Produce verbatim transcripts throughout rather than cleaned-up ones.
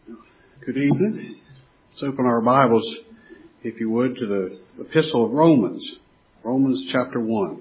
Good evening. Let's open our Bibles, if you would, to the Epistle of Romans, Romans chapter one.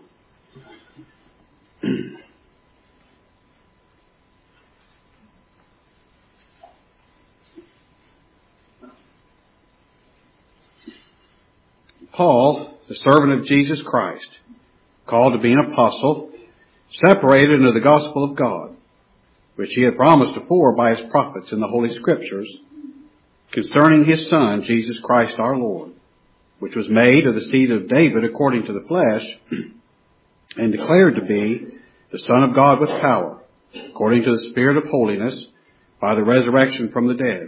Paul, the servant of Jesus Christ, called to be an apostle, separated into the gospel of God, which he had promised afore by his prophets in the Holy Scriptures, concerning his Son, Jesus Christ our Lord, which was made of the seed of David according to the flesh, and declared to be the Son of God with power, according to the Spirit of holiness, by the resurrection from the dead,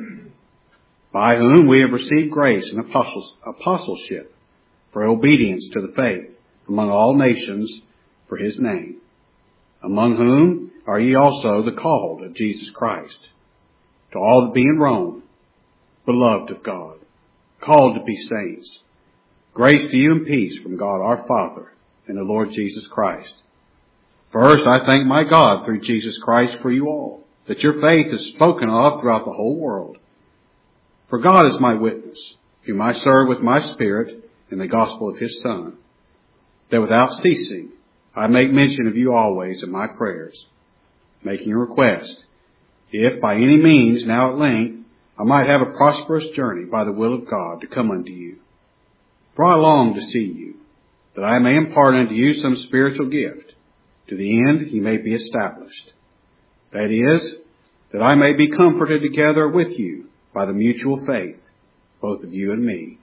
by whom we have received grace and apostles, apostleship for obedience to the faith among all nations for his name, among whom are ye also the called of Jesus Christ, to all that be in Rome, beloved of God, called to be saints. Grace to you and peace from God our Father and the Lord Jesus Christ. First, I thank my God through Jesus Christ for you all, that your faith is spoken of throughout the whole world. For God is my witness, whom I serve with my spirit in the gospel of his Son, that without ceasing I make mention of you always in my prayers, making a request, if by any means now at length I might have a prosperous journey by the will of God to come unto you. For I long to see you, that I may impart unto you some spiritual gift, to the end he may be established. That is, that I may be comforted together with you by the mutual faith, both of you and me.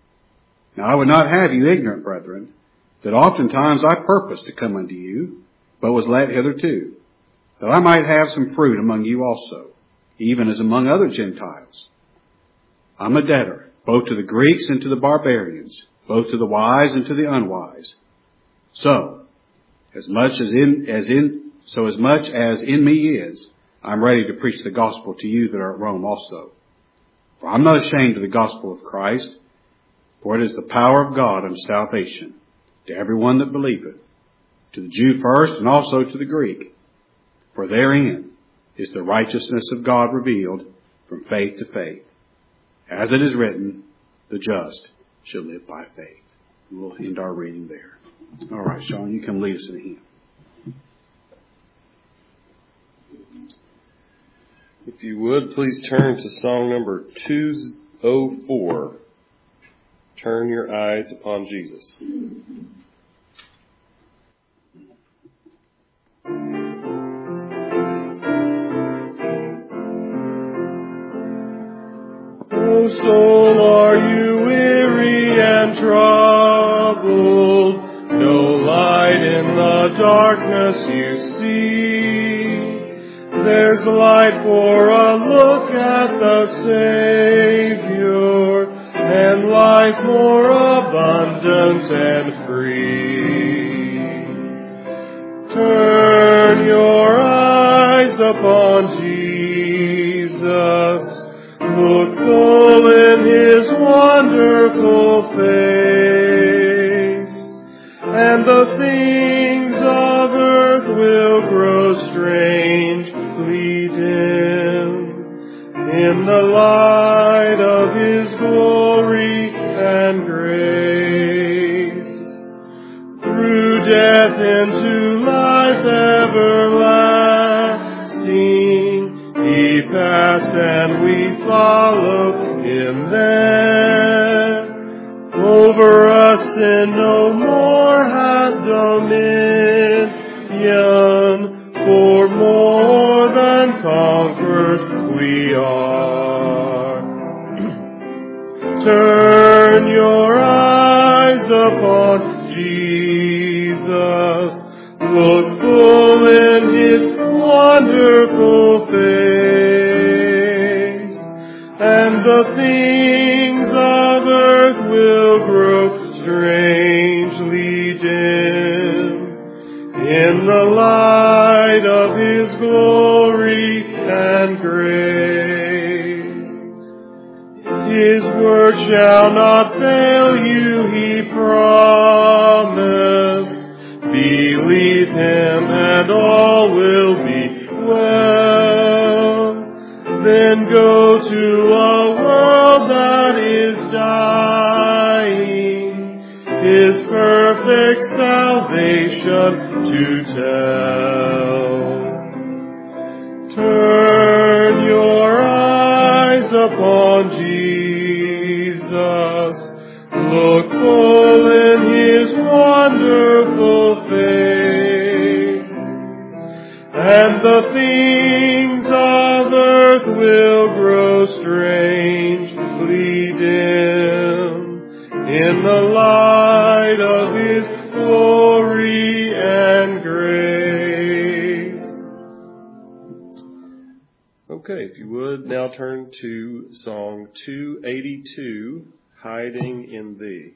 Now I would not have you ignorant, brethren, that oftentimes I purposed to come unto you, but was let hitherto, that I might have some fruit among you also, even as among other Gentiles. I'm a debtor, both to the Greeks and to the barbarians, both to the wise and to the unwise. So, as much as in, as in, so as much as in me is, I'm ready to preach the gospel to you that are at Rome also. For I'm not ashamed of the gospel of Christ, for it is the power of God unto salvation, to everyone that believeth, to the Jew first and also to the Greek. For therein is the righteousness of God revealed from faith to faith. As it is written, the just shall live by faith. And we'll end our reading there. All right, Sean, you can lead us in a hymn. If you would, please turn to song number two oh four. Turn your eyes upon Jesus. O soul, are you weary and troubled? No light in the darkness you see. There's light for a look at the Savior, and life more abundant and free. Turn your eyes upon Jesus. Look full in his wonderful face, and the things of earth will grow strangely dim in the light of his glory and grace. Through death into life everlasting, he passed and we followed him there. Over us sin no more hath dominion, for more than conquerors we are. Turn your eyes upon Jesus. Look full in his wonderful face, and the things of earth will grow strangely dim in the light of his glory and grace. His word shall not fail you, he promised. Believe him and all will be well. Then go to a world that is dying, His perfect salvation to tell. Turn your eyes upon Jesus, look full in His wonderful face, and the things of earth will grow strangely dim in the light of His glory and grace. Okay, if you would, now turn to Song two eighty-two, Hiding in Thee.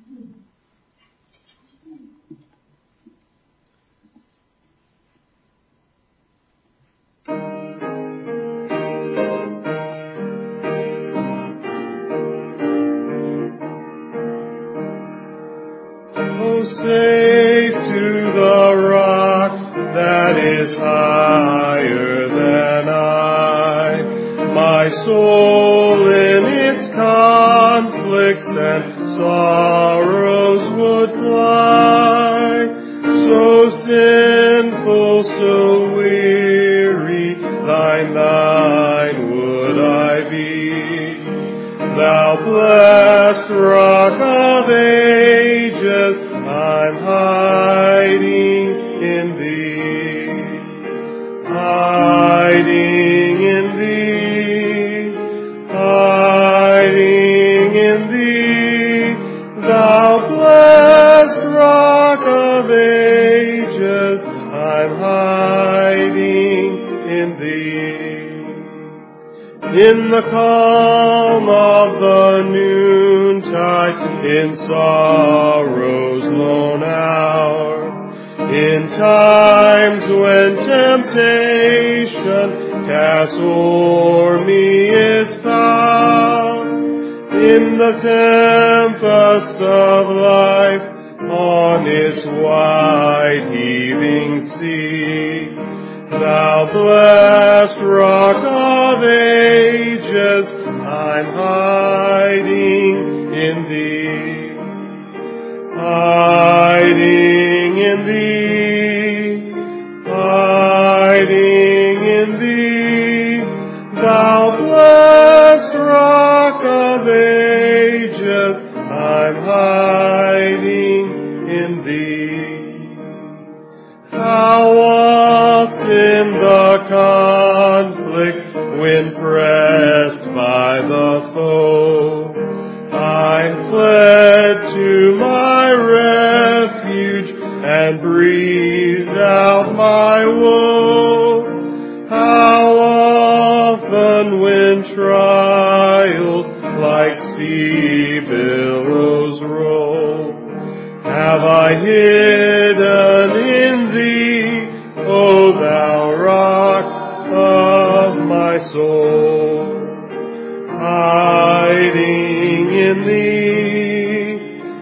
Safe to the rock that is higher than I, my soul in its conflicts and sorrows would fly. So sinful, so weary, thine, thine would I be. Thou blessed rock of ages, I'm hiding in Thee, hiding in Thee, hiding in Thee, Thou blessed rock of ages, I'm hiding in Thee. In the calm of the noontide, in sorrow's lone hour, in times when temptation casts o'er me its power, in the tempest of life, on its wide heaving sea, Thou blessed rock of ages, I'm hiding in Thee, hiding in Thee, hiding in Thee, Thou blessed rock of ages, I'm hiding in Thee. How often the conflict, when pressed by the foe, I fled to my refuge and breathed out my woe. How often when trials like sea billows roll, have I hidden in Thee, O Thou rock of my soul, hiding in Thee,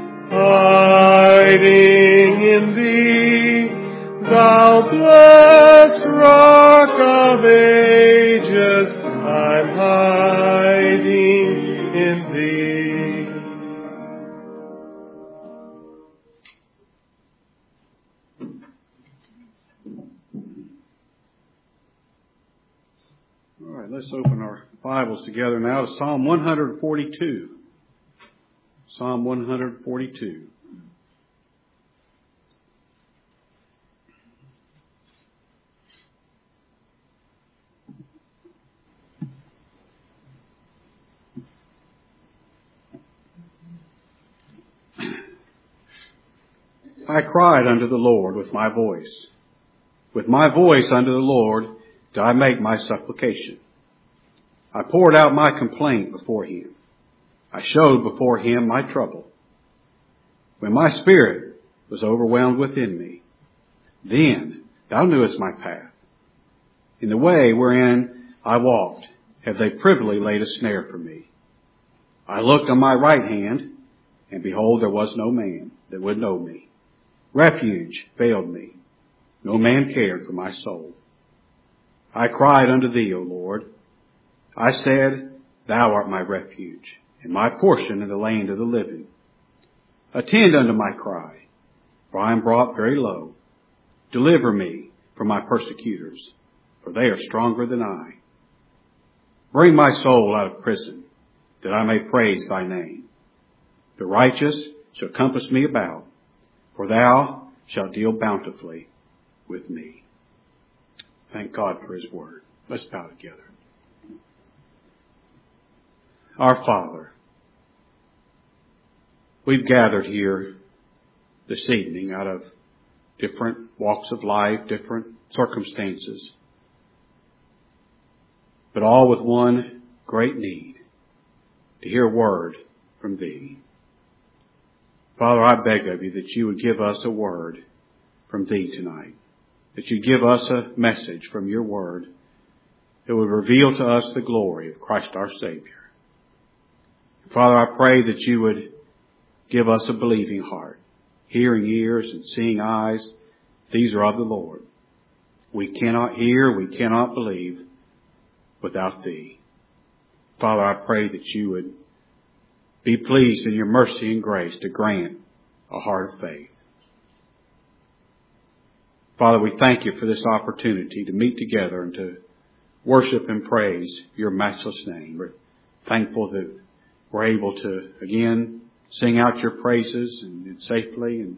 hiding in Thee, Thou blessed rock of ages, I'm hiding in Thee. All right, let's open our Bibles together now to Psalm one forty-two. Psalm one forty-two. I cried unto the Lord with my voice. With my voice unto the Lord did I make my supplication. I poured out my complaint before Him. I showed before Him my trouble. When my spirit was overwhelmed within me, then Thou knewest my path. In the way wherein I walked, have they privily laid a snare for me. I looked on my right hand, and behold, there was no man that would know me. Refuge failed me. No man cared for my soul. I cried unto Thee, O Lord. I said, Thou art my refuge, and my portion in the land of the living. Attend unto my cry, for I am brought very low. Deliver me from my persecutors, for they are stronger than I. Bring my soul out of prison, that I may praise thy name. The righteous shall compass me about, for thou shalt deal bountifully with me. Thank God for his word. Let's bow together. Our Father, we've gathered here this evening out of different walks of life, different circumstances, but all with one great need, to hear a word from Thee. Father, I beg of You that You would give us a word from Thee tonight, that You give us a message from Your word that would reveal to us the glory of Christ our Savior. Father, I pray that You would give us a believing heart, hearing ears and seeing eyes. These are of the Lord. We cannot hear, we cannot believe without Thee. Father, I pray that You would be pleased in Your mercy and grace to grant a heart of faith. Father, we thank You for this opportunity to meet together and to worship and praise Your matchless name. We're thankful that we're able to, again, sing out Your praises and, and safely. And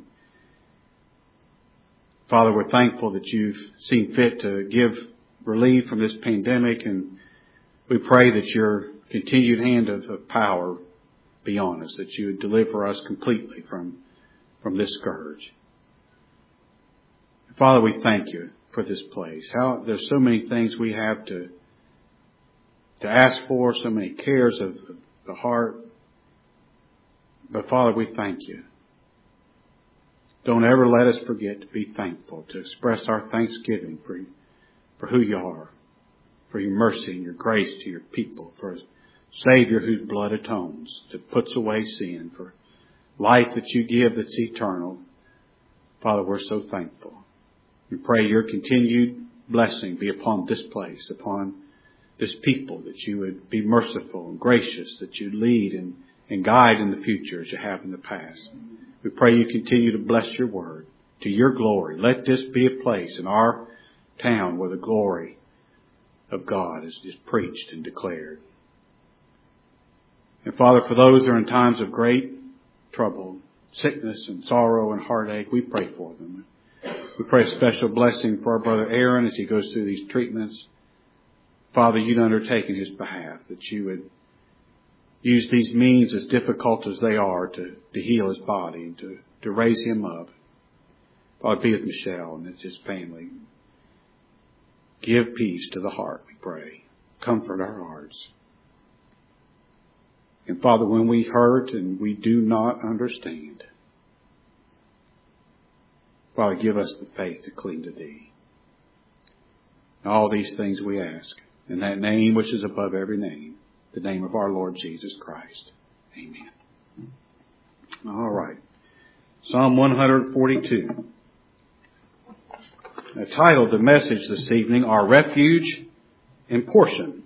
Father, we're thankful that You've seen fit to give relief from this pandemic, and we pray that Your continued hand of, of power be on us, that You would deliver us completely from, from this scourge. Father, we thank You for this place. How there's so many things we have to to ask for, so many cares of, of the heart. But Father, we thank You. Don't ever let us forget to be thankful, to express our thanksgiving for, for who You are, for Your mercy and Your grace to Your people, for a Savior whose blood atones, that puts away sin, for life that You give that's eternal. Father, we're so thankful. We pray Your continued blessing be upon this place, upon this people, that You would be merciful and gracious, that You lead and, and guide in the future as You have in the past. We pray You continue to bless Your word to Your glory. Let this be a place in our town where the glory of God is, is preached and declared. And Father, for those that are in times of great trouble, sickness and sorrow and heartache, we pray for them. We pray a special blessing for our brother Aaron as he goes through these treatments. Father, You'd undertake in his behalf, that You would use these means, as difficult as they are, to, to heal his body and to, to raise him up. Father, be with Michelle and his family. Give peace to the heart, we pray. Comfort our hearts. And Father, when we hurt and we do not understand, Father, give us the faith to cling to Thee. All these things we ask in that name which is above every name, the name of our Lord Jesus Christ. Amen. All right. Psalm one forty-two. I titled the message this evening, Our Refuge and Portion.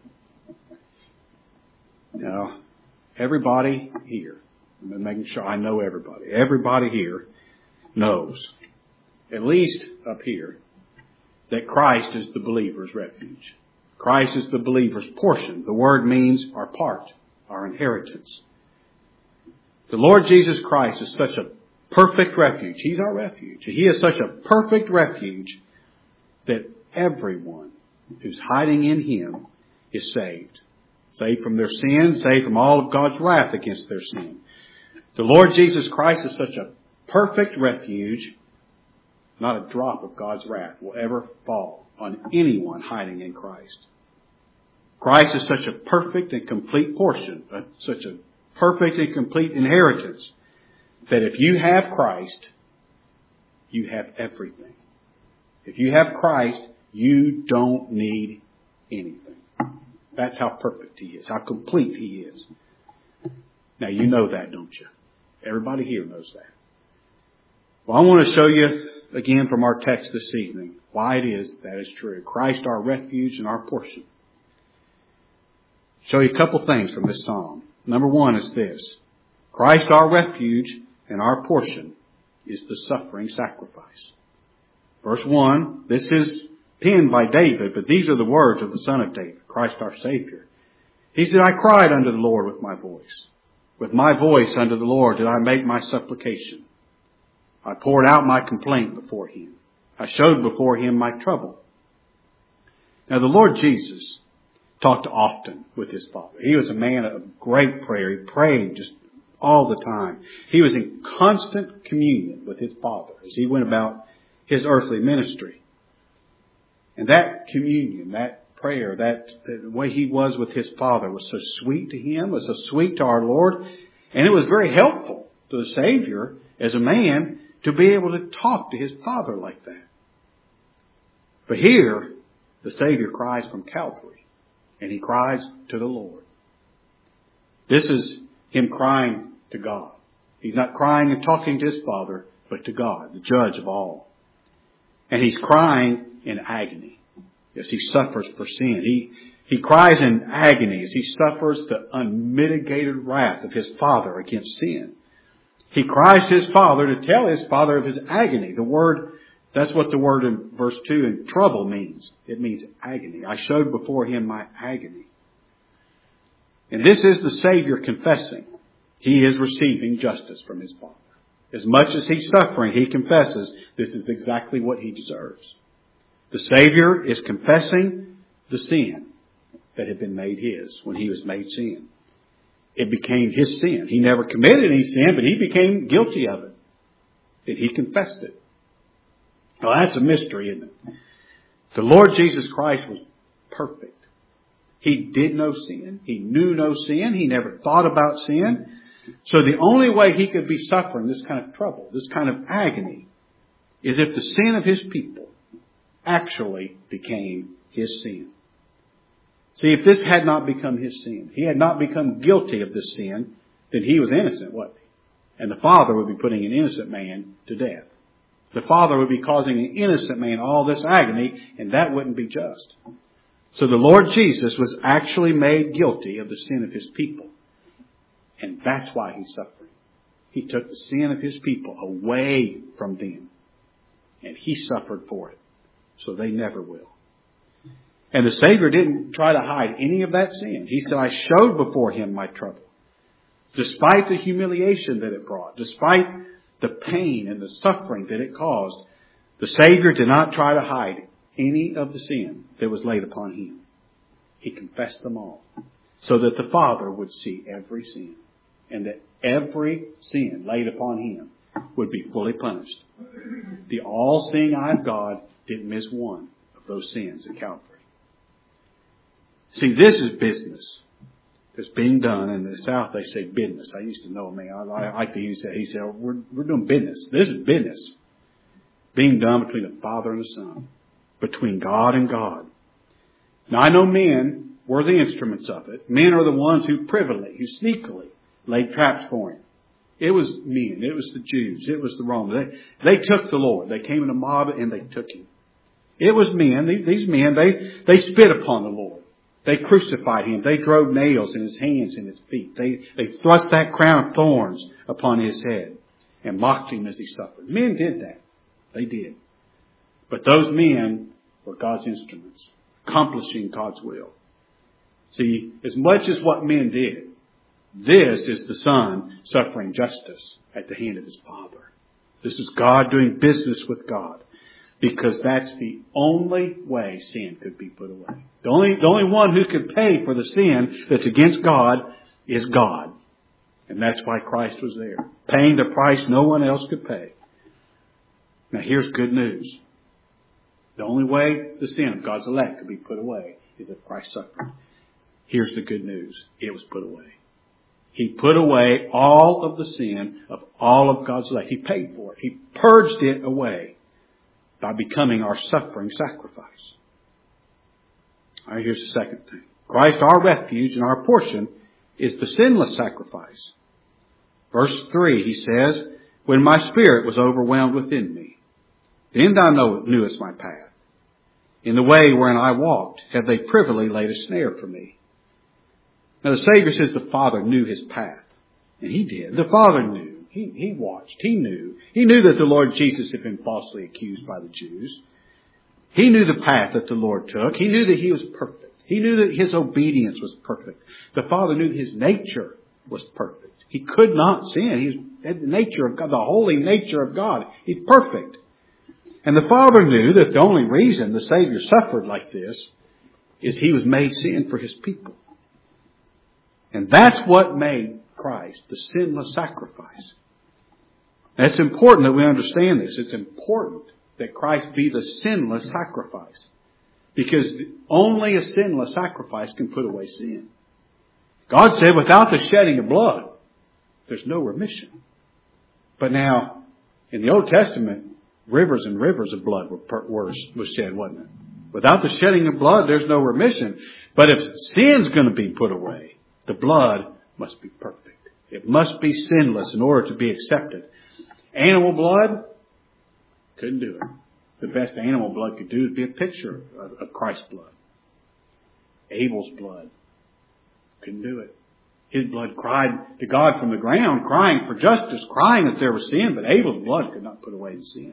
Now, everybody here, I'm making sure I know everybody, everybody here knows, at least up here, that Christ is the believer's refuge. Christ is the believer's portion. The word means our part, our inheritance. The Lord Jesus Christ is such a perfect refuge. He's our refuge. He is such a perfect refuge that everyone who's hiding in Him is saved. Saved from their sin, saved from all of God's wrath against their sin. The Lord Jesus Christ is such a perfect refuge, not a drop of God's wrath will ever fall on anyone hiding in Christ. Christ is such a perfect and complete portion, uh, such a perfect and complete inheritance, that if you have Christ, you have everything. If you have Christ, you don't need anything. That's how perfect He is, how complete He is. Now you know that, don't you? Everybody here knows that. Well, I want to show you again from our text this evening why it is that is true. Christ our refuge and our portion. show you a couple things from this psalm. Number one is this. Christ, our refuge and our portion, is the suffering sacrifice. Verse one, this is penned by David, but these are the words of the Son of David, Christ our Savior. He said, I cried unto the Lord with my voice. With my voice unto the Lord did I make my supplication. I poured out my complaint before Him. I showed before Him my trouble. Now the Lord Jesus talked often with His Father. He was a man of great prayer. He prayed just all the time. He was in constant communion with His Father as He went about His earthly ministry. And that communion, that prayer, that the way He was with His Father was so sweet to Him, was so sweet to our Lord. And it was very helpful to the Savior as a man to be able to talk to His Father like that. But here, the Savior cries from Calvary, and He cries to the Lord. This is Him crying to God. He's not crying and talking to His Father, but to God, the judge of all. And He's crying in agony as He suffers for sin. He, he cries in agony as He suffers the unmitigated wrath of His Father against sin. He cries to His Father to tell His Father of His agony. The word, that's what the word in verse two in trouble means. It means agony. I showed before Him my agony. And this is the Savior confessing. He is receiving justice from His Father. As much as He's suffering, He confesses this is exactly what He deserves. The Savior is confessing the sin that had been made His when He was made sin. It became His sin. He never committed any sin, but He became guilty of it. And He confessed it. Well, that's a mystery, isn't it? The Lord Jesus Christ was perfect. He did no sin. He knew no sin. He never thought about sin. So the only way He could be suffering this kind of trouble, this kind of agony, is if the sin of His people actually became His sin. See, if this had not become His sin, He had not become guilty of this sin, then He was innocent, wasn't He? And the Father would be putting an innocent man to death. The Father would be causing an innocent man all this agony, and that wouldn't be just. So the Lord Jesus was actually made guilty of the sin of His people. And that's why He's suffering. He took the sin of His people away from them. And He suffered for it. So they never will. And the Savior didn't try to hide any of that sin. He said, I showed before Him my trouble. Despite the humiliation that it brought, despite the pain and the suffering that it caused, the Savior did not try to hide any of the sin that was laid upon Him. He confessed them all so that the Father would see every sin and that every sin laid upon Him would be fully punished. The all-seeing eye of God didn't miss one of those sins at Calvary. See, this is business that's being done. In the South, they say business. I used to know a man. I, I like to use that. He said, we're, we're doing business. This is business being done between the Father and the Son, between God and God. Now, I know men were the instruments of it. Men are the ones who privily, who sneakily laid traps for Him. It was men. It was the Jews. It was the Romans. They, they took the Lord. They came in a mob and they took Him. It was men. These, these men, they, they spit upon the Lord. They crucified Him. They drove nails in His hands and His feet. They, they thrust that crown of thorns upon His head and mocked Him as He suffered. Men did that. They did. But those men were God's instruments, accomplishing God's will. See, as much as what men did, this is the Son suffering justice at the hand of His Father. This is God doing business with God. Because that's the only way sin could be put away. The only, the only one who could pay for the sin that's against God is God. And that's why Christ was there, paying the price no one else could pay. Now here's good news. The only way the sin of God's elect could be put away is if Christ suffered. Here's the good news. It was put away. He put away all of the sin of all of God's elect. He paid for it. He purged it away by becoming our suffering sacrifice. All right, here's the second thing. Christ, our refuge and our portion, is the sinless sacrifice. Verse three, he says, when my spirit was overwhelmed within me, then thou knewest my path. In the way wherein I walked, have they privily laid a snare for me. Now the Savior says the Father knew His path. And He did. The Father knew. He, he watched. He knew. He knew that the Lord Jesus had been falsely accused by the Jews. He knew the path that the Lord took. He knew that He was perfect. He knew that His obedience was perfect. The Father knew His nature was perfect. He could not sin. He had the nature of God, the holy nature of God. He's perfect. And the Father knew that the only reason the Savior suffered like this is He was made sin for His people. And that's what made Christ the sinless sacrifice. It's important that we understand this. It's important that Christ be the sinless sacrifice. Because only a sinless sacrifice can put away sin. God said without the shedding of blood, there's no remission. But now, in the Old Testament, rivers and rivers of blood were, were was shed, wasn't it? Without the shedding of blood, there's no remission. But if sin's going to be put away, the blood must be perfect. It must be sinless in order to be accepted. Animal blood couldn't do it. The best animal blood could do is be a picture of, of Christ's blood. Abel's blood couldn't do it. His blood cried to God from the ground, crying for justice, crying that there was sin, but Abel's blood could not put away the sin.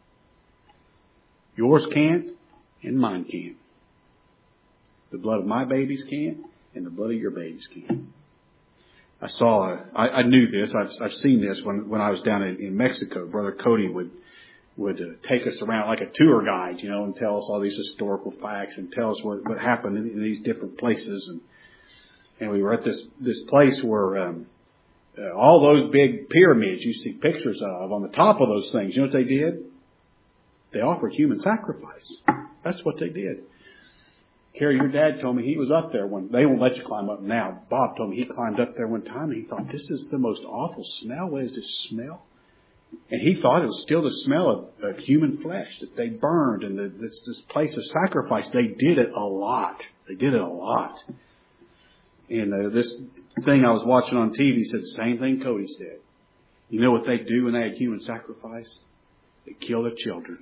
Yours can't, and mine can't. The blood of my babies can't, and the blood of your babies can't. I saw, a, I, I knew this, I've, I've seen this when, when I was down in, in Mexico. Brother Cody would would uh, take us around like a tour guide, you know, and tell us all these historical facts and tell us what, what happened in, in these different places. And and we were at this this place where um, uh, all those big pyramids you see pictures of, on the top of those things, you know what they did? They offered human sacrifice. That's what they did. Carrie, your dad told me he was up there when, they won't let you climb up now. Bob told me he climbed up there one time and he thought, this is the most awful smell. What is this smell? And he thought it was still the smell of, of human flesh that they burned and the, this, this place of sacrifice. They did it a lot. They did it a lot. And uh, this thing I was watching on T V said the same thing Cody said. You know what they do when they had human sacrifice? They kill their children.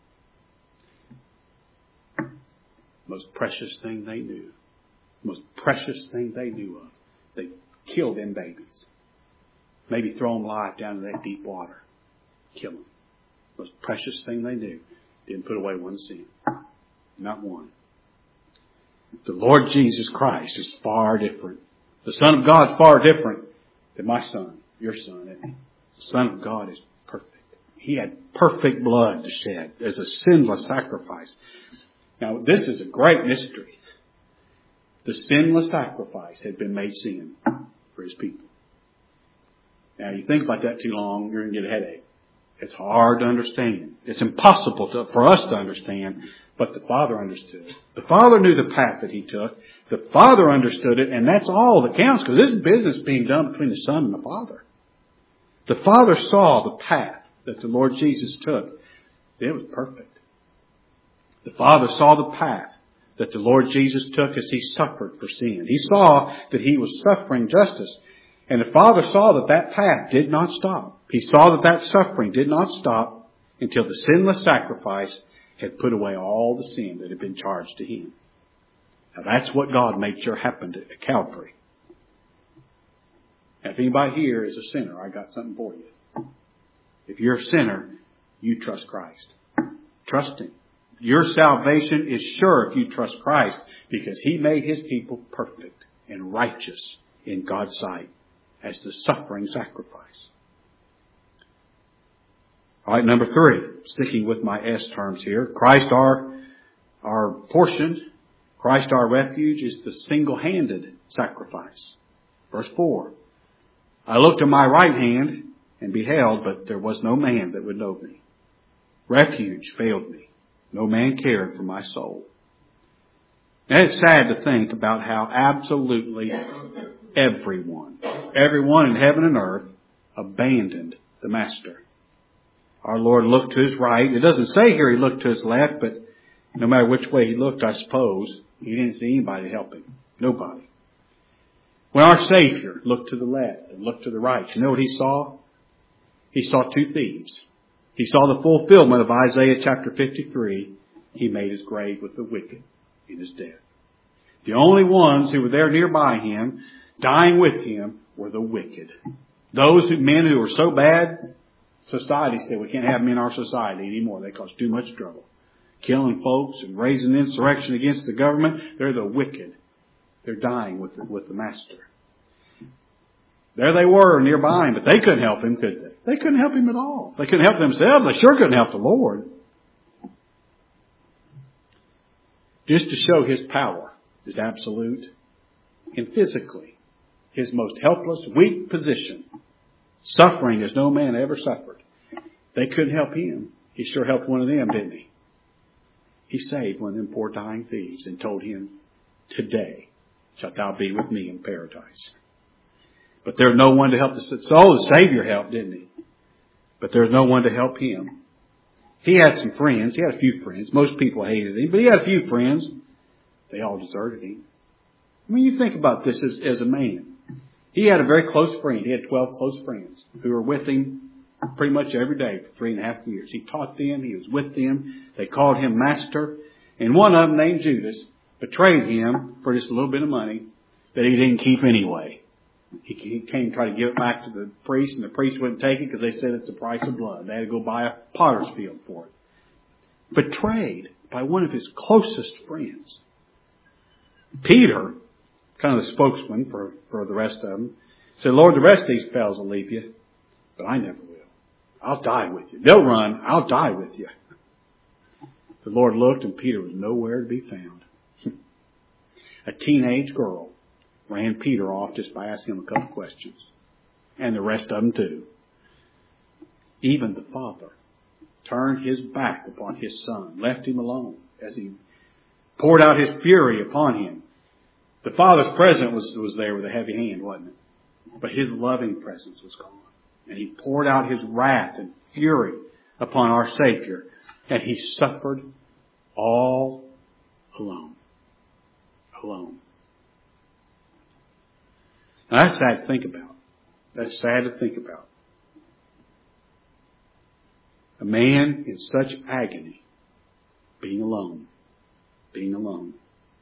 Most precious thing they knew. Most precious thing they knew of. They killed them babies. Maybe throw them alive down in that deep water. Kill them. Most precious thing they knew. Didn't put away one sin. Not one. The Lord Jesus Christ is far different. The Son of God is far different than my son, your son, isn't he? The Son of God is perfect. He had perfect blood to shed as a sinless sacrifice. Now, this is a great mystery. The sinless sacrifice had been made sin for His people. Now, you think about that too long, you're going to get a headache. It's hard to understand. It's impossible to, for us to understand, but the Father understood it. The Father knew the path that He took. The Father understood it, and that's all that counts, because this is business being done between the Son and the Father. The Father saw the path that the Lord Jesus took. It was perfect. The Father saw the path that the Lord Jesus took as He suffered for sin. He saw that He was suffering justice. And the Father saw that that path did not stop. He saw that that suffering did not stop until the sinless sacrifice had put away all the sin that had been charged to Him. Now that's what God made sure happened at Calvary. Now if anybody here is a sinner, I got something for you. If you're a sinner, you trust Christ. Trust Him. Your salvation is sure if you trust Christ, because He made His people perfect and righteous in God's sight as the suffering sacrifice. All right, number three, sticking with my S terms here. Christ our, our portion, Christ our refuge is the single-handed sacrifice. Verse four. I looked to my right hand and beheld, but there was no man that would know me. Refuge failed me. No man cared for my soul. And it's sad to think about how absolutely everyone, everyone in heaven and earth abandoned the Master. Our Lord looked to His right. It doesn't say here He looked to His left, but no matter which way He looked, I suppose, He didn't see anybody to help Him. Nobody. When our Savior looked to the left and looked to the right, you know what He saw? He saw two thieves. He saw the fulfillment of Isaiah chapter fifty-three. He made His grave with the wicked in His death. The only ones who were there nearby him, dying with him, were the wicked. Those who, men who were so bad, society said, we can't have them in our society anymore. They cause too much trouble. Killing folks and raising insurrection against the government. They're the wicked. They're dying with the, with the master. There they were nearby him, but they couldn't help him, could they? They couldn't help him at all. They couldn't help themselves. They sure couldn't help the Lord. Just to show his power is absolute, and physically, his most helpless, weak position, suffering as no man ever suffered. They couldn't help him. He sure helped one of them, didn't he? He saved one of them poor dying thieves and told him, today shalt thou be with me in paradise. But there's no one to help the soul. The Savior helped, didn't he? But there's no one to help him. He had some friends. He had a few friends. Most people hated him, but he had a few friends. They all deserted him. I mean, you think about this as, as a man. He had a very close friend. He had twelve close friends who were with him pretty much every day for three and a half years. He taught them. He was with them. They called him master. And one of them, named Judas, betrayed him for just a little bit of money that he didn't keep anyway. He came to try to give it back to the priest, and the priest wouldn't take it because they said it's the price of blood. They had to go buy a potter's field for it. Betrayed by one of his closest friends. Peter, kind of the spokesman for, for the rest of them, said, Lord, the rest of these fellows will leave you, but I never will. I'll die with you. They'll run. I'll die with you. The Lord looked, and Peter was nowhere to be found. A teenage girl ran Peter off just by asking him a couple questions. And the rest of them too. Even the father turned his back upon his son, left him alone as he poured out his fury upon him. The father's presence was, was there with a heavy hand, wasn't it? But his loving presence was gone. And he poured out his wrath and fury upon our Savior. And he suffered all alone. Alone. Now that's sad to think about. That's sad to think about. A man in such agony, being alone, being alone.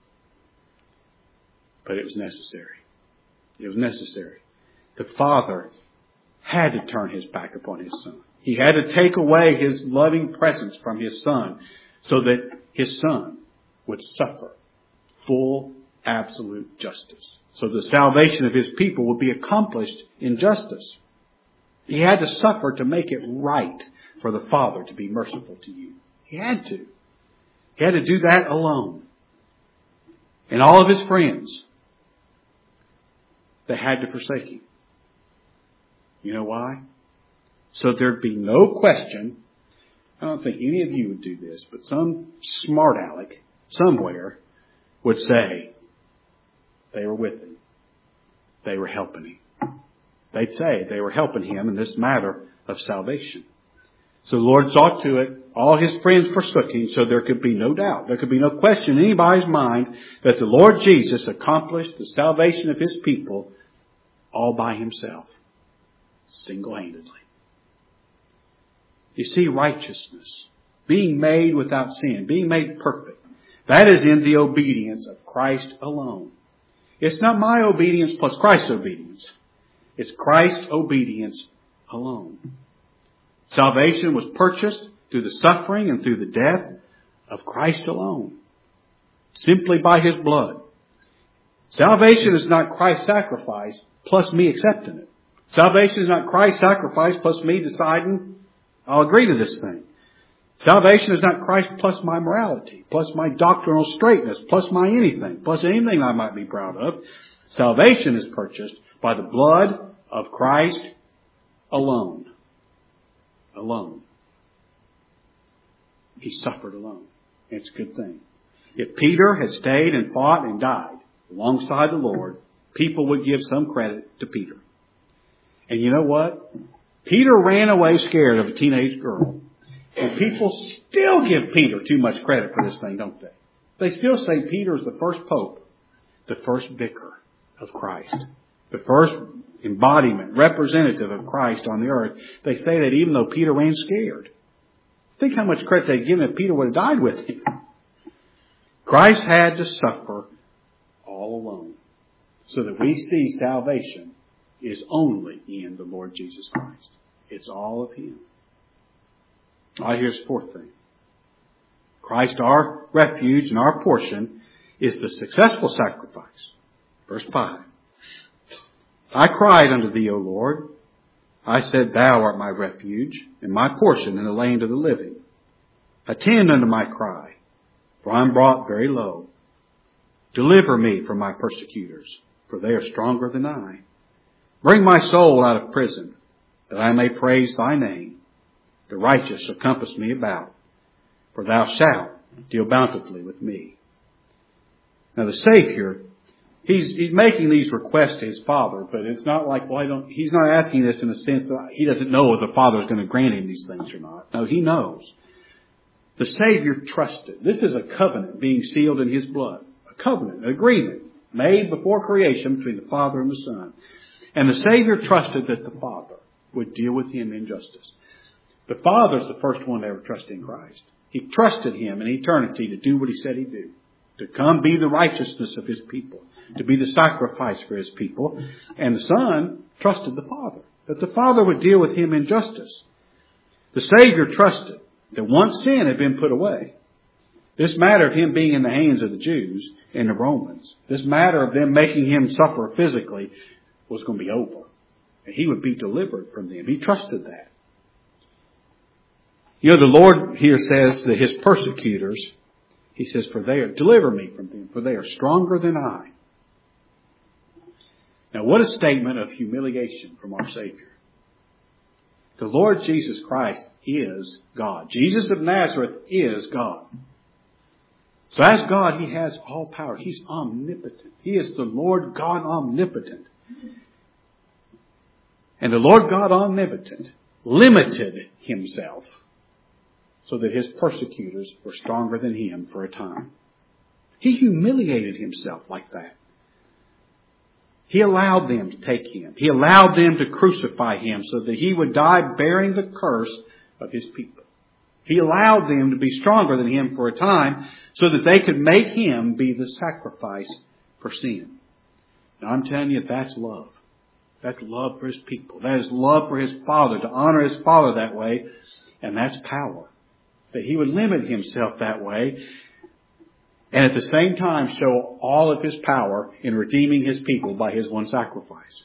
But it was necessary. It was necessary. The father had to turn his back upon his son. He had to take away his loving presence from his son so that his son would suffer full, absolute justice. So the salvation of his people would be accomplished in justice. He had to suffer to make it right for the Father to be merciful to you. He had to. He had to do that alone. And all of his friends, they had to forsake him. You know why? So there'd be no question. I don't think any of you would do this, but some smart aleck somewhere would say, they were with him. They were helping him. They'd say they were helping him in this matter of salvation. So the Lord saw to it, all his friends forsook him, so there could be no doubt, there could be no question in anybody's mind that the Lord Jesus accomplished the salvation of his people all by himself, single-handedly. You see, righteousness, being made without sin, being made perfect, that is in the obedience of Christ alone. It's not my obedience plus Christ's obedience. It's Christ's obedience alone. Salvation was purchased through the suffering and through the death of Christ alone. Simply by his blood. Salvation is not Christ's sacrifice plus me accepting it. Salvation is not Christ's sacrifice plus me deciding I'll agree to this thing. Salvation is not Christ plus my morality, plus my doctrinal straightness, plus my anything, plus anything I might be proud of. Salvation is purchased by the blood of Christ alone. Alone. He suffered alone. It's a good thing. If Peter had stayed and fought and died alongside the Lord, people would give some credit to Peter. And you know what? Peter ran away scared of a teenage girl. And people still give Peter too much credit for this thing, don't they? They still say Peter is the first pope, the first vicar of Christ, the first embodiment, representative of Christ on the earth. They say that even though Peter ran scared. Think how much credit they'd given if Peter would have died with him. Christ had to suffer So that we see salvation is only in the Lord Jesus Christ. It's all of Him. All right, here's the fourth thing. Christ, our refuge and our portion, is the successful sacrifice. Verse five. I cried unto Thee, O Lord. I said, Thou art my refuge and my portion in the land of the living. Attend unto my cry, for I am brought very low. Deliver me from my persecutors, for they are stronger than I. Bring my soul out of prison, that I may praise Thy name. The righteous shall compass me about, for Thou shalt deal bountifully with me. Now the Savior, he's, he's making these requests to His Father, but it's not like, well, I don't, He's not asking this in a sense that He doesn't know if the Father is going to grant Him these things or not. No, He knows. The Savior trusted. This is a covenant being sealed in His blood. A covenant, an agreement made before creation between the Father and the Son. And the Savior trusted that the Father would deal with him in justice. The Father's the first one to ever trust in Christ. He trusted Him in eternity to do what He said He'd do. To come be the righteousness of His people. To be the sacrifice for His people. And the Son trusted the Father. That the Father would deal with him in justice. The Savior trusted that once sin had been put away, this matter of Him being in the hands of the Jews and the Romans, this matter of them making Him suffer physically, was going to be over. And He would be delivered from them. He trusted that. You know, the Lord here says that His persecutors, He says, for they are, deliver me from them, for they are stronger than I. Now, what a statement of humiliation from our Savior. The Lord Jesus Christ is God. Jesus of Nazareth is God. So as God, He has all power. He's omnipotent. He is the Lord God omnipotent. And the Lord God omnipotent limited Himself so that His persecutors were stronger than Him for a time. He humiliated Himself like that. He allowed them to take Him. He allowed them to crucify Him so that He would die bearing the curse of His people. He allowed them to be stronger than Him for a time so that they could make Him be the sacrifice for sin. Now I'm telling you, that's love. That's love for His people. That is love for His Father, to honor His Father that way. And that's power. That He would limit Himself that way. And at the same time show all of His power in redeeming His people by His one sacrifice.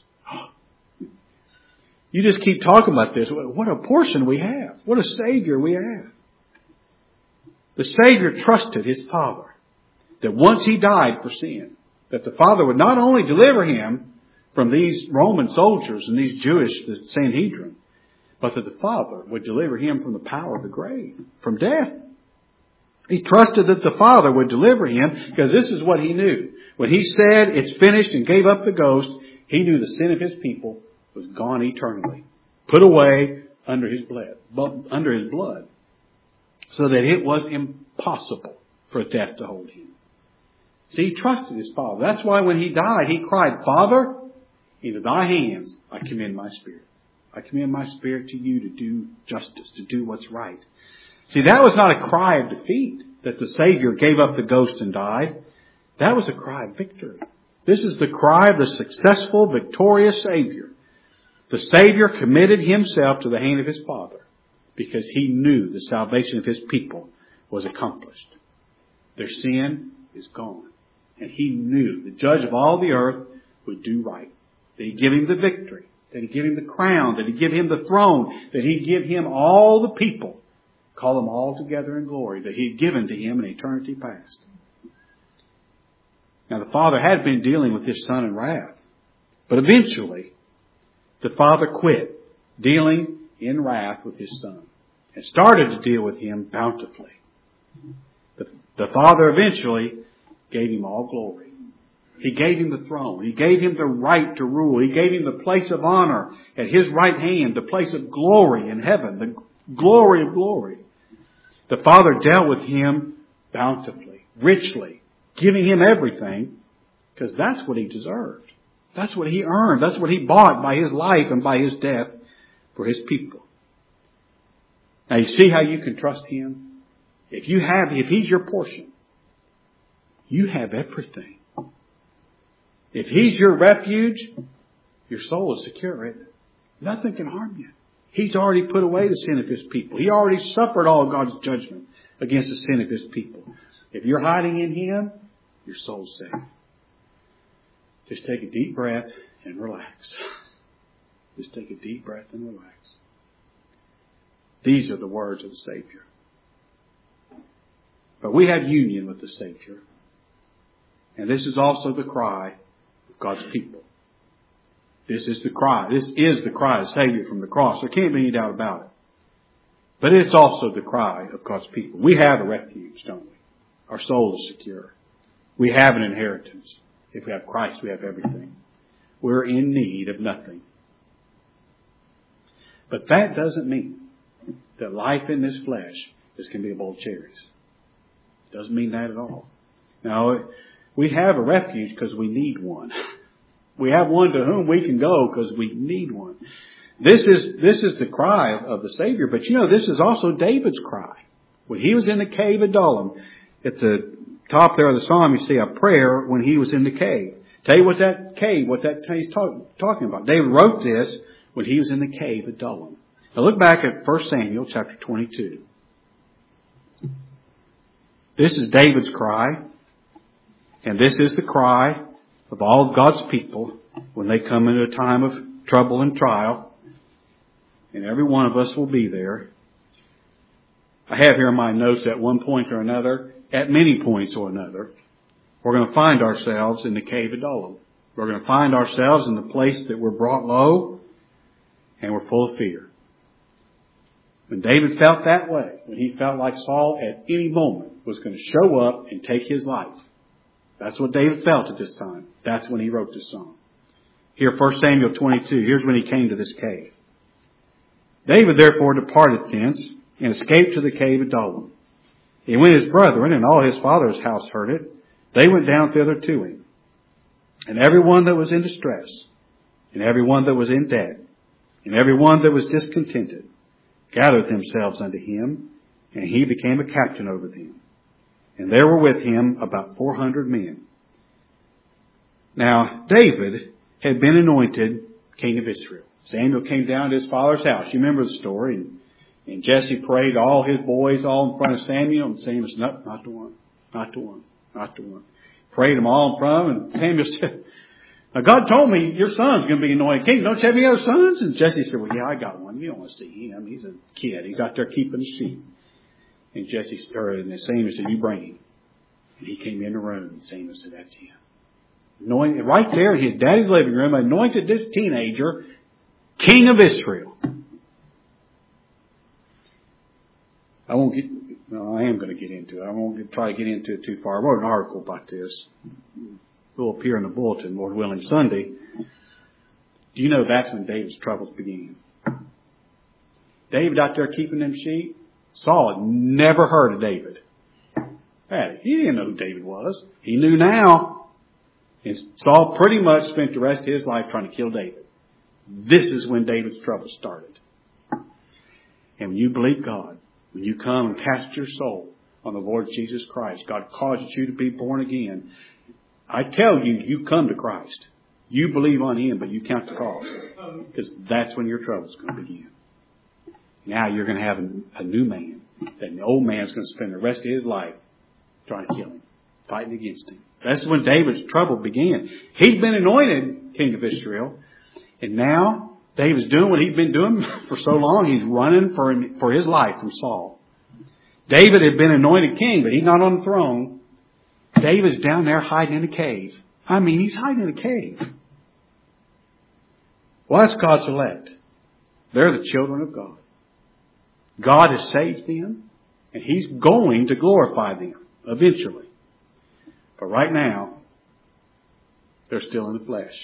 You just keep talking about this. What a portion we have. What a Savior we have. The Savior trusted His Father that once He died for sin, that the Father would not only deliver Him from these Roman soldiers and these Jewish the Sanhedrin, but that the Father would deliver Him from the power of the grave, from death. He trusted that the Father would deliver Him because this is what He knew. When He said, it's finished, and gave up the ghost, He knew the sin of His people was gone eternally. Put away under His blood, under His blood. So that it was impossible for death to hold Him. See, He trusted His Father. That's why when He died, He cried, Father, into Thy hands I commend my spirit. I commend my spirit to You to do justice, to do what's right. See, that was not a cry of defeat that the Savior gave up the ghost and died. That was a cry of victory. This is the cry of the successful, victorious Savior. The Savior committed Himself to the hand of His Father because He knew the salvation of His people was accomplished. Their sin is gone. And He knew the Judge of all the earth would do right. That He'd give Him the victory. That He'd give Him the crown. That He'd give Him the throne. That He'd give Him all the people. Call them all together in glory that He had given to Him in eternity past. Now the Father had been dealing with His Son in wrath. But eventually, the Father quit dealing in wrath with His Son. And started to deal with Him bountifully. The, the Father eventually gave Him all glory. He gave Him the throne. He gave Him the right to rule. He gave Him the place of honor at His right hand. The place of glory in heaven. The glory of glory. The Father dealt with Him bountifully, richly, giving Him everything because that's what He deserved. That's what He earned. That's what He bought by His life and by His death for His people. Now you see how you can trust Him? If you have, if He's your portion, you have everything. If He's your refuge, your soul is secure, right? Nothing can harm you. He's already put away the sin of His people. He already suffered all of God's judgment against the sin of His people. If you're hiding in Him, your soul's safe. Just take a deep breath and relax. Just take a deep breath and relax. These are the words of the Savior. But we have union with the Savior. And this is also the cry of God's people. This is the cry. This is the cry of the Savior from the cross. There can't be any doubt about it. But it's also the cry of God's people. We have a refuge, don't we? Our soul is secure. We have an inheritance. If we have Christ, we have everything. We're in need of nothing. But that doesn't mean that life in this flesh is going to be a bowl of cherries. It doesn't mean that at all. Now, we have a refuge because we need one. We have one to whom we can go because we need one. This is, this is the cry of, of the Savior. But you know, this is also David's cry. When he was in the cave of Adullam, at the top there of the psalm, you see a prayer when he was in the cave. Tell you what that cave, what that he's talk, talking about. David wrote this when he was in the cave of Adullam. Now look back at First Samuel chapter twenty-two. This is David's cry. And this is the cry of all of God's people when they come into a time of trouble and trial. And every one of us will be there. I have here in my notes at one point or another, at many points or another, we're going to find ourselves in the cave of Adullam. We're going to find ourselves in the place that we're brought low and we're full of fear. When David felt that way, when he felt like Saul at any moment was going to show up and take his life, that's what David felt at this time. That's when he wrote this song. Here, First Samuel twenty-two, here's when he came to this cave. David therefore departed thence and escaped to the cave of Adullam. And when his brethren and all his father's house heard it, they went down thither to him. And every one that was in distress, and every one that was in debt, and every one that was discontented, gathered themselves unto him, and he became a captain over them. And there were with him about four hundred men. Now, David had been anointed king of Israel. Samuel came down to his father's house. You remember the story. And, and Jesse prayed all his boys all in front of Samuel. And Samuel said, no, not the one. Not the one. Not the one. Prayed them all in front of him. And Samuel said, now God told me your son's going to be anointed king. Don't you have any other sons? And Jesse said, well, yeah, I got one. You don't want to see him. He's a kid. He's out there keeping the sheep. And Jesse, or and Samuel said, you bring him. And he came in the room. And Samuel said, that's him. Anointed, right there in his daddy's living room, anointed this teenager king of Israel. I won't get, no, I am going to get into it. I won't get, try to get into it too far. I wrote an article about this. It will appear in the bulletin, Lord willing, Sunday. Do you know that's when David's troubles began? David out there keeping them sheep. Saul had never heard of David. He didn't know who David was. He knew now. And Saul pretty much spent the rest of his life trying to kill David. This is when David's trouble started. And when you believe God, when you come and cast your soul on the Lord Jesus Christ, God causes you to be born again. I tell you, you come to Christ. You believe on Him, but you count the cost. Because that's when your trouble's going to begin. Now you're going to have a, a new man. And the old man's going to spend the rest of his life trying to kill him, fighting against him. That's when David's trouble began. He'd been anointed king of Israel. And now David's doing what he'd been doing for so long. He's running for, for his life from Saul. David had been anointed king, but he's not on the throne. David's down there hiding in a cave. I mean, he's hiding in a cave. Well, that's God's elect. They're the children of God. God has saved them, and He's going to glorify them eventually. But right now, they're still in the flesh.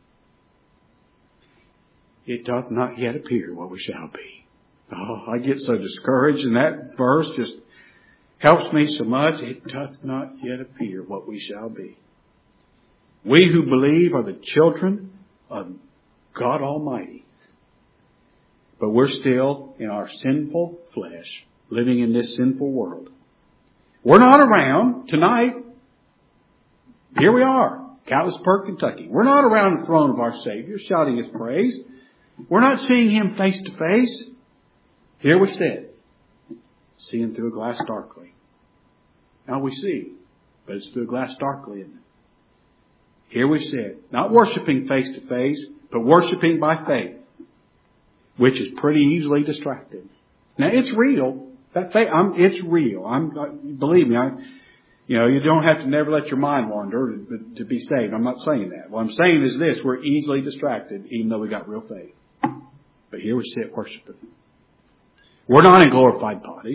It doth not yet appear what we shall be. Oh, I get so discouraged, and that verse just helps me so much. It doth not yet appear what we shall be. We who believe are the children of God Almighty. But we're still in our sinful flesh, living in this sinful world. We're not around tonight. Here we are. Catlettsburg, Kentucky. We're not around the throne of our Savior shouting His praise. We're not seeing Him face to face. Here we sit, seeing through a glass darkly. Now we see, but it's through a glass darkly, isn't it? Here we sit, not worshiping face to face, but worshiping by faith, which is pretty easily distracted. Now it's real. That faith, I'm, it's real. I'm, believe me, I, you know, you don't have to never let your mind wander to, to be saved. I'm not saying that. What I'm saying is this: we're easily distracted, even though we got real faith. But here we sit worshiping. We're not in glorified bodies.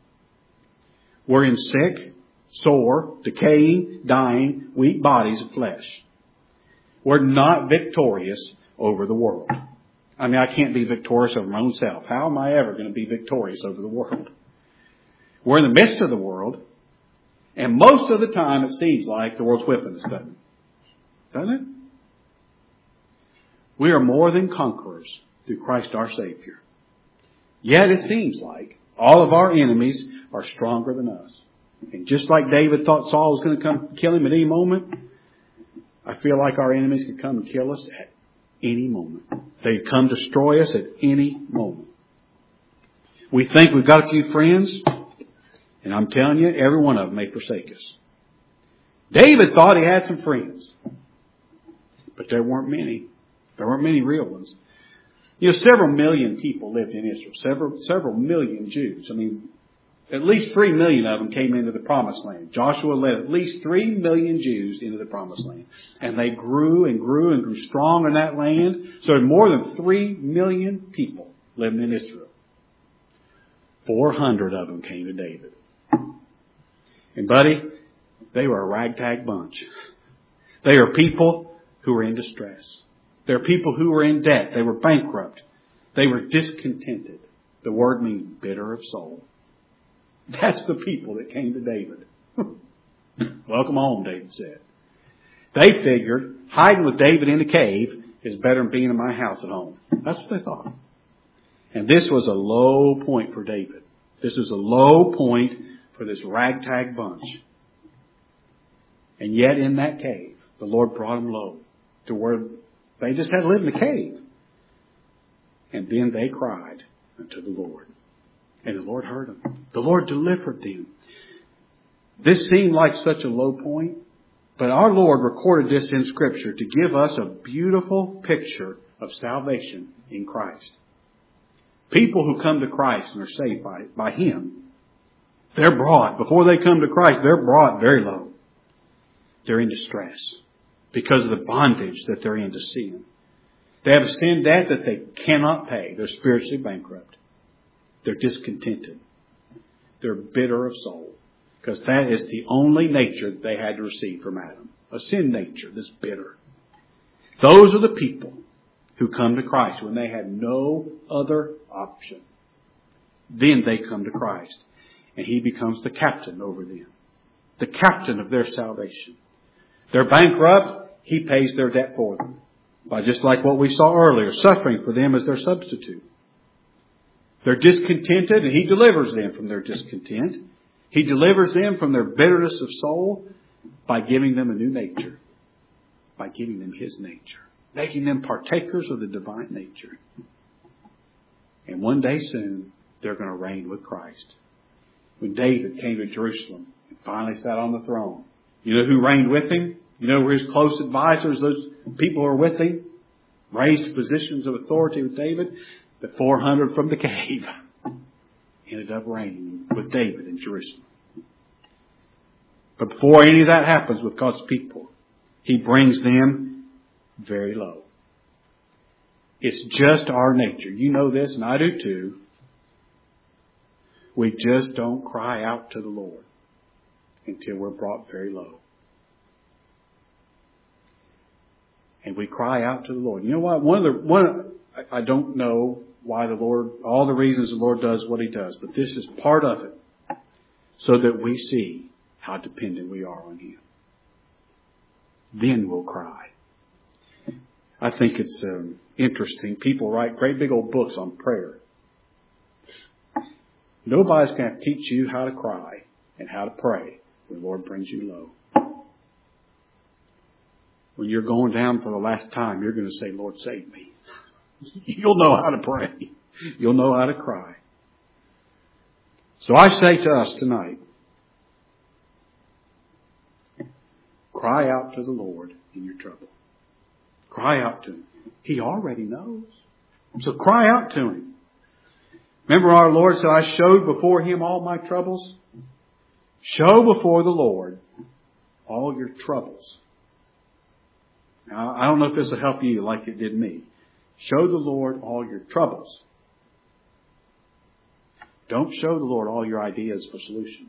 We're in sick, sore, decaying, dying, weak bodies of flesh. We're not victorious over the world. I mean, I can't be victorious over my own self. How am I ever going to be victorious over the world? We're in the midst of the world, and most of the time it seems like the world's whipping us, doesn't it? Doesn't it? We are more than conquerors through Christ our Savior. Yet it seems like all of our enemies are stronger than us. And just like David thought Saul was going to come kill him at any moment, I feel like our enemies could come and kill us at any moment. They could come destroy us at any moment. We think we've got a few friends, and I'm telling you, every one of them may forsake us. David thought he had some friends, but there weren't many. There weren't many real ones. You know, several million people lived in Israel. Several, several million Jews. I mean, at least three million of them came into the Promised Land. Joshua led at least three million Jews into the Promised Land. And they grew and grew and grew strong in that land. So more than three million people living in Israel. four hundred of them came to David. And buddy, they were a ragtag bunch. They are people who were in distress. They're people who were in debt. They were bankrupt. They were discontented. The word means bitter of soul. That's the people that came to David. Welcome home, David said. They figured hiding with David in a cave is better than being in my house at home. That's what they thought. And this was a low point for David. This was a low point for this ragtag bunch. And yet in that cave, the Lord brought them low to where they just had to live in the cave. And then they cried unto the Lord. And the Lord heard them. The Lord delivered them. This seemed like such a low point, but our Lord recorded this in Scripture to give us a beautiful picture of salvation in Christ. People who come to Christ and are saved by, by Him, they're brought, before they come to Christ, they're brought very low. They're in distress because of the bondage that they're in to sin. They have a sin debt that they cannot pay. They're spiritually bankrupt. They're discontented. They're bitter of soul. Because that is the only nature that they had to receive from Adam. A sin nature that's bitter. Those are the people who come to Christ when they had no other option. Then they come to Christ. And He becomes the captain over them. The captain of their salvation. They're bankrupt. He pays their debt for them. By just like what we saw earlier, suffering for them as their substitute. They're discontented and He delivers them from their discontent. He delivers them from their bitterness of soul by giving them a new nature. By giving them His nature. Making them partakers of the divine nature. And one day soon, they're going to reign with Christ. When David came to Jerusalem and finally sat on the throne, you know who reigned with him? You know where his close advisors, those people who are with him, raised to positions of authority with David? The four hundred from the cave ended up reigning with David in Jerusalem. But before any of that happens with God's people, He brings them very low. It's just our nature. You know this, and I do too. We just don't cry out to the Lord until we're brought very low. And we cry out to the Lord. You know what? One of the one I don't know why the Lord, all the reasons the Lord does what He does, but this is part of it, so that we see how dependent we are on Him. Then we'll cry. I think it's um, interesting. People write great big old books on prayer. Nobody's going to teach you how to cry and how to pray when the Lord brings you low. when you're going down for the last time, you're going to say, Lord, save me. You'll know how to pray. You'll know how to cry. So I say to us tonight, cry out to the Lord in your trouble. Cry out to Him. He already knows. So cry out to Him. Remember our Lord said, I showed before Him all my troubles. Show before the Lord all your troubles. Now, I don't know if this will help you like it did me. Show the Lord all your troubles. Don't show the Lord all your ideas for solutions.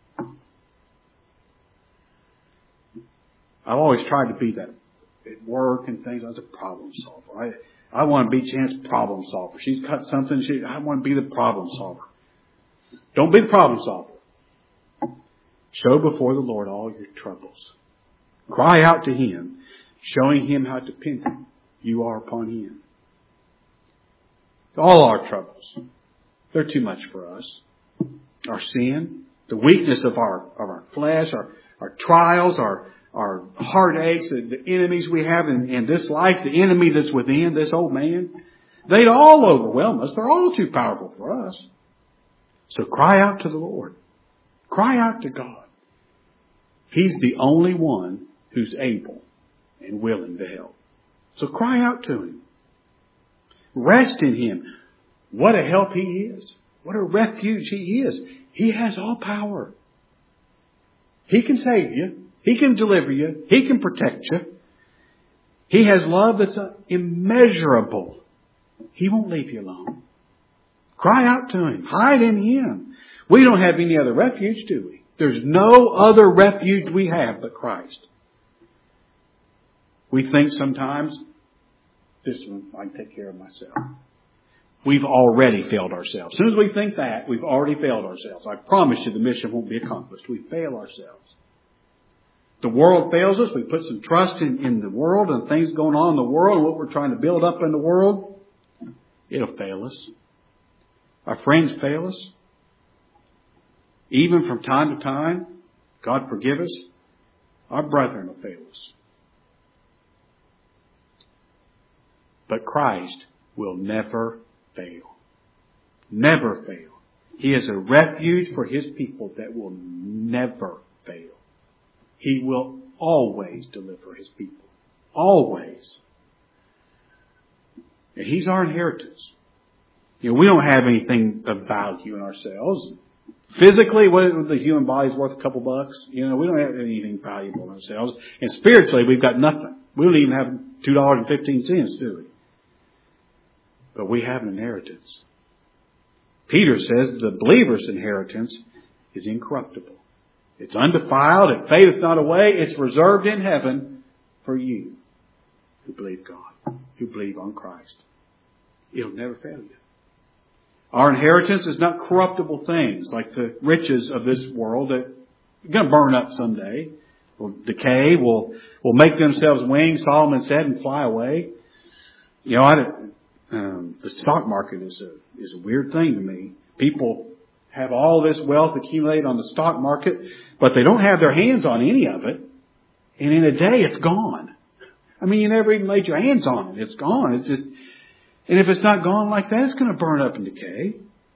I've always tried to be that at work and things. I was a problem solver. I, I want to be Jan's problem solver. She's cut something. She, I want to be the problem solver. Don't be the problem solver. Show before the Lord all your troubles. Cry out to Him, showing Him how dependent you are upon Him. All our troubles, they're too much for us. Our sin, the weakness of our of our flesh, our, our trials, our our heartaches, the enemies we have in, in this life, the enemy that's within this old man, they'd all overwhelm us. They're all too powerful for us. So cry out to the Lord. Cry out to God. He's the only one who's able and willing to help. So cry out to Him. Rest in Him. What a help He is. What a refuge He is. He has all power. He can save you. He can deliver you. He can protect you. He has love that's immeasurable. He won't leave you alone. Cry out to Him. Hide in Him. We don't have any other refuge, do we? There's no other refuge we have but Christ. We think sometimes, this one, I can take care of myself. We've already failed ourselves. As soon as we think that, we've already failed ourselves. I promise you the mission won't be accomplished. We fail ourselves. The world fails us. We put some trust in, in the world and things going on in the world and what we're trying to build up in the world. It'll fail us. Our friends fail us. Even from time to time, God forgive us, our brethren will fail us. But Christ will never fail. Never fail. He is a refuge for His people that will never fail. He will always deliver His people. Always. And He's our inheritance. You know, we don't have anything of value in ourselves. Physically, what the human body's worth a couple bucks. You know, we don't have anything valuable in ourselves. And spiritually, we've got nothing. We don't even have two dollars and fifteen cents, do we? But we have an inheritance. Peter says the believer's inheritance is incorruptible. It's undefiled. It fadeth not away. It's reserved in heaven for you who believe God, who believe on Christ. It'll never fail you. Our inheritance is not corruptible things like the riches of this world that are going to burn up someday, will decay, will will make themselves wings, Solomon said, and fly away. You know, I, um, the stock market is a is a weird thing to me. People have all this wealth accumulated on the stock market, but they don't have their hands on any of it, and in a day it's gone. I mean, you never even laid your hands on it; it's gone. It's just. And if it's not gone like that, it's going to burn up and decay.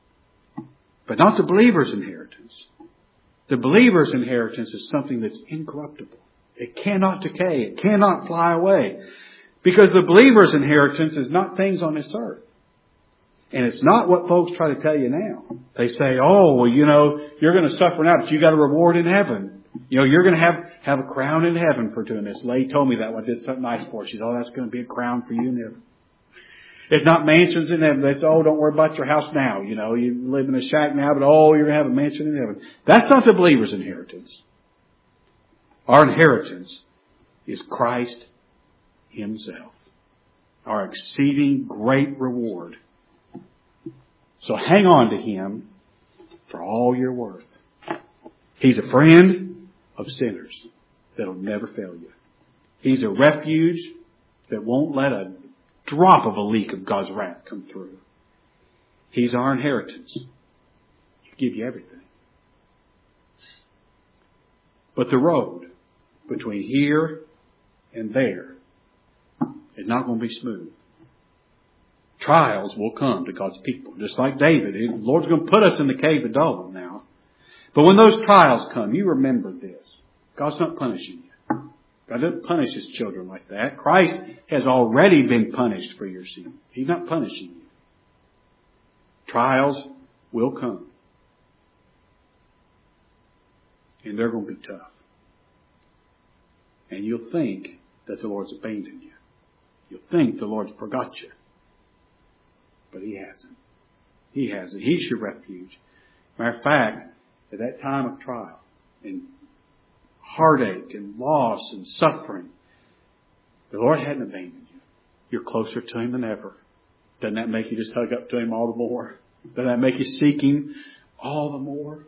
But not the believer's inheritance. The believer's inheritance is something that's incorruptible. It cannot decay. It cannot fly away. Because the believer's inheritance is not things on this earth. And it's not what folks try to tell you now. They say, oh, well, you know, you're going to suffer now, but you got a reward in heaven. You know, you're going to have, have a crown in heaven for doing this. Lady told me that when I did something nice for her. She said, oh, that's going to be a crown for you in heaven. It's not mansions in heaven. They say, oh, don't worry about your house now. You know, you live in a shack now, but oh, you're going to have a mansion in heaven. That's not the believer's inheritance. Our inheritance is Christ Himself. Our exceeding great reward. So hang on to Him for all you're worth. He's a friend of sinners that'll never fail you. He's a refuge that won't let a drop of a leak of God's wrath come through. He's our inheritance. He'll give you everything. But the road between here and there is not going to be smooth. Trials will come to God's people. Just like David. The Lord's going to put us in the cave of Adullam now. But when those trials come, you remember this. God's not punishing you. God doesn't punish His children like that. Christ has already been punished for your sin. He's not punishing you. Trials will come. And they're going to be tough. And you'll think that the Lord's abandoned you. You'll think the Lord's forgot you. But He hasn't. He hasn't. He's your refuge. Matter of fact, at that time of trial and heartache and loss and suffering, the Lord hadn't abandoned you. You're closer to Him than ever. Doesn't that make you just hug up to Him all the more? Doesn't that make you seek Him all the more?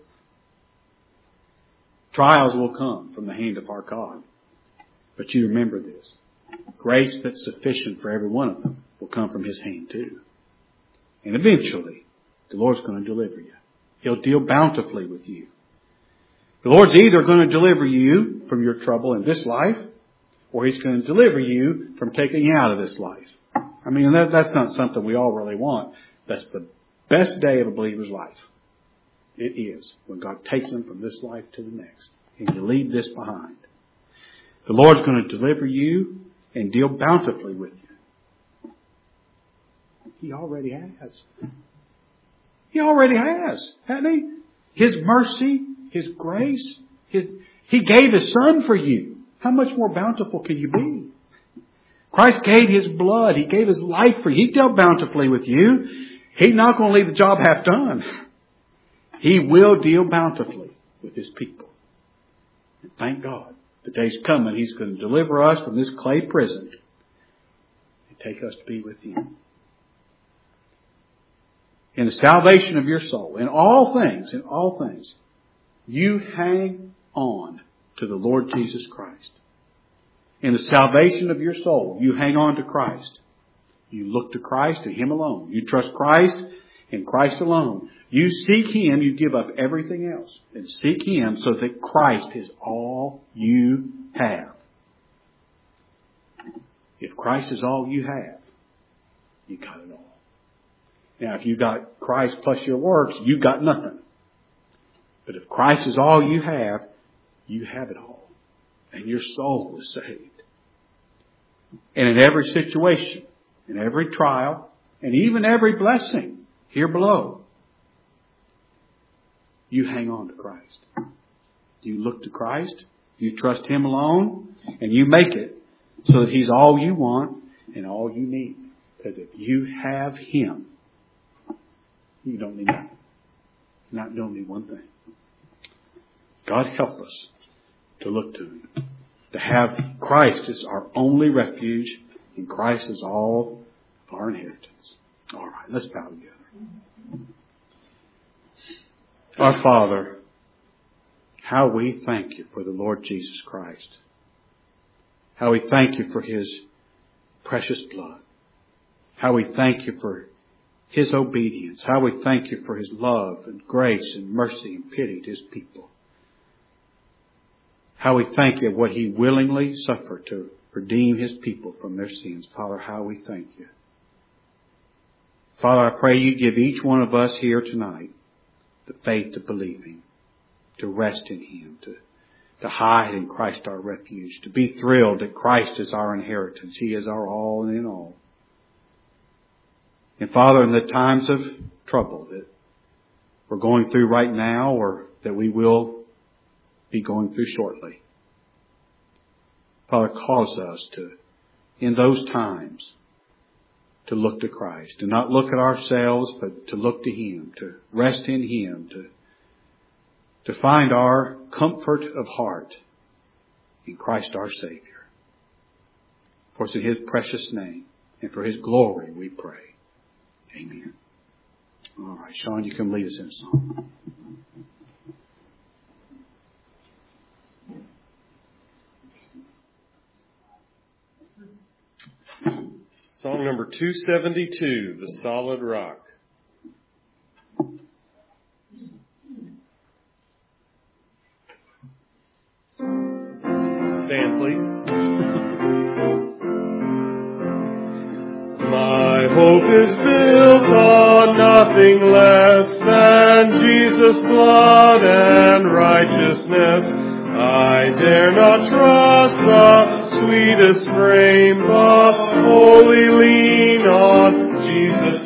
Trials will come from the hand of our God. But you remember this. Grace that's sufficient for every one of them will come from His hand too. And eventually, the Lord's going to deliver you. He'll deal bountifully with you. The Lord's either going to deliver you from your trouble in this life, or He's going to deliver you from taking you out of this life. I mean, that, that's not something we all really want. That's the best day of a believer's life. It is, when God takes them from this life to the next, and you leave this behind. The Lord's going to deliver you and deal bountifully with you. He already has. He already has, hasn't He? His mercy, His grace, His, He gave His Son for you. How much more bountiful can you be? Christ gave His blood. He gave His life for you. He dealt bountifully with you. He's not going to leave the job half done. He will deal bountifully with His people. And thank God, the day's coming He's going to deliver us from this clay prison and take us to be with Him. In the salvation of your soul, in all things, in all things, you hang on to the Lord Jesus Christ. In the salvation of your soul, you hang on to Christ. You look to Christ and Him alone. You trust Christ and Christ alone. You seek Him, you give up everything else and seek Him so that Christ is all you have. If Christ is all you have, you got it all. Now, if you got Christ plus your works, you got nothing. But if Christ is all you have, you have it all. And your soul is saved. And in every situation, in every trial, and even every blessing here below, you hang on to Christ. You look to Christ, you trust Him alone, and you make it so that He's all you want and all you need. Because if you have Him, you don't need nothing. Not don't need one thing. God help us to look to Him. To have Christ as our only refuge, and Christ is all our inheritance. All right, let's bow together. Our Father, how we thank You for the Lord Jesus Christ. How we thank You for His precious blood. How we thank You for His obedience. How we thank You for His love and grace and mercy and pity to His people. How we thank You for what He willingly suffered to redeem His people from their sins. Father, how we thank You. Father, I pray You give each one of us here tonight the faith to believe Him, to rest in Him, to, to hide in Christ our refuge, to be thrilled that Christ is our inheritance. He is our all and in all. And Father, in the times of trouble that we're going through right now, or that we will be going through shortly, Father, cause us to, in those times, to look to Christ, to not look at ourselves, but to look to Him, to rest in Him, to, to find our comfort of heart in Christ our Savior. For it's in His precious name and for His glory we pray. Amen. All right, Sean, you can lead us in a song. Song number two seventy-two, The Solid Rock. Stand, please. hope is built on nothing less than Jesus' blood and righteousness. I dare not trust the sweetest frame, but wholly lean on Jesus'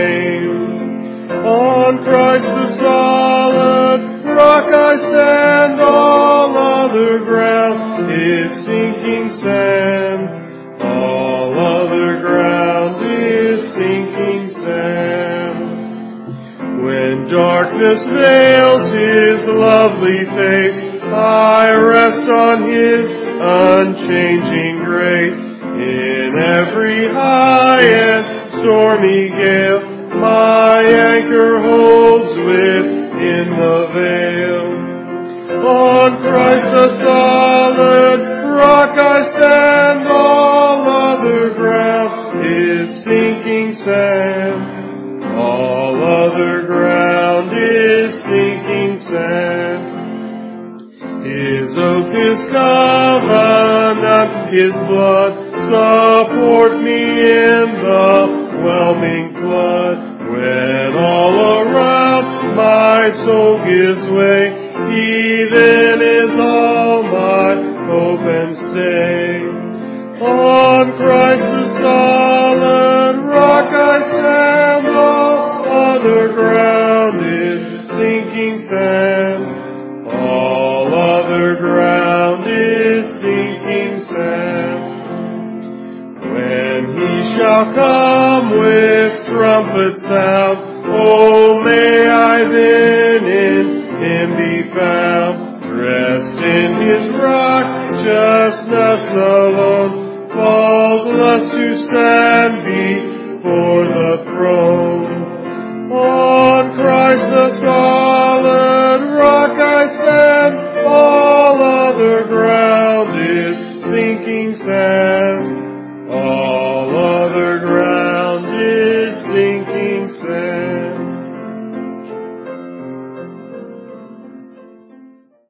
name. On Christ the solid rock I stand, all other ground is sinking sand. All other ground is sinking sand. When darkness veils His lovely face, I rest on His unchanging grace. In every high and stormy gale, my anchor holds within the veil. On Christ the solid rock I stand, all other ground is sinking sand. All other ground is sinking sand. His oath, His covenant, His blood support me in the whelming flood. When all around my soul gives way, He then is all my hope and stay. On Christ the solid rock I stand, all other ground is sinking sand. All other ground is sinking sand. When He shall come with trumpet sound, oh, may I then in Him be found, dressed in His righteousness alone, faultless to stand before the throne. On Christ the solid rock I stand, all other ground is sinking sand.